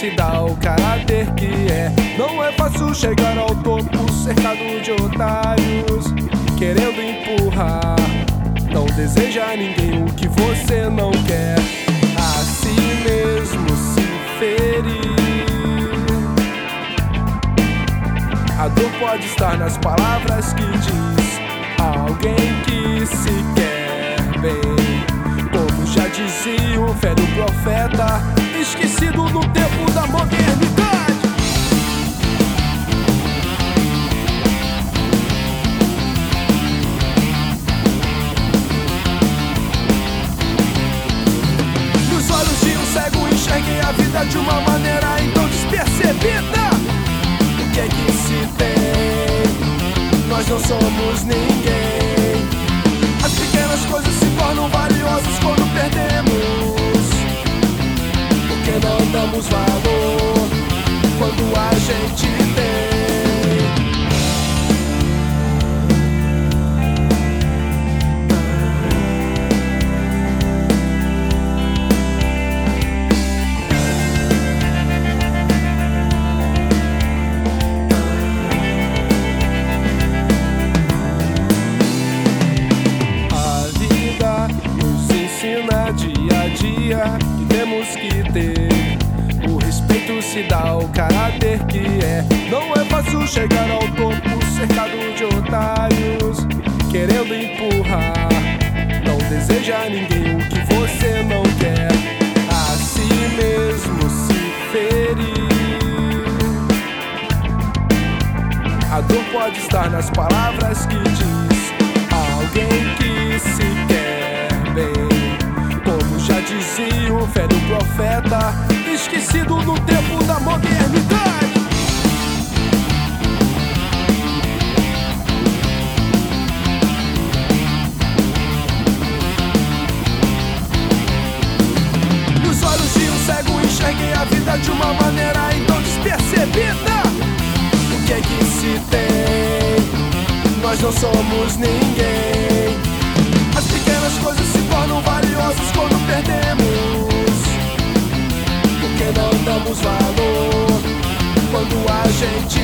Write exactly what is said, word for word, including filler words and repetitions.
se dá o caráter que é. Não é fácil chegar ao topo cercado de otários querendo empurrar. Não deseja a ninguém o que você não quer. A si mesmo se ferir. A dor pode estar nas palavras que diz alguém que se quer bem. Como já dizia o velho profeta, esquecido no tempo da modernidade. Nos olhos de um cego enxerguei a vida de uma maneira então despercebida. O que é que se tem? Nós não somos ninguém. As pequenas coisas se tornam valiosas quando perdemos, porque não damos valor quando a gente tem. Dia a dia que temos que ter. O respeito se dá o caráter que é. Não é fácil chegar ao topo cercado de otários querendo empurrar. Não deseja a ninguém o que você não quer. A si mesmo se ferir. A dor pode estar nas palavras que diz alguém que se quer bem. Já dizia o velho profeta, esquecido no tempo da modernidade. Nos olhos de um cego enxerguei a vida de uma maneira então despercebida. O que é que se tem? Nós não somos ninguém. As pequenas coisas se tornam valiosas quando perdemos, porque não damos valor quando a gente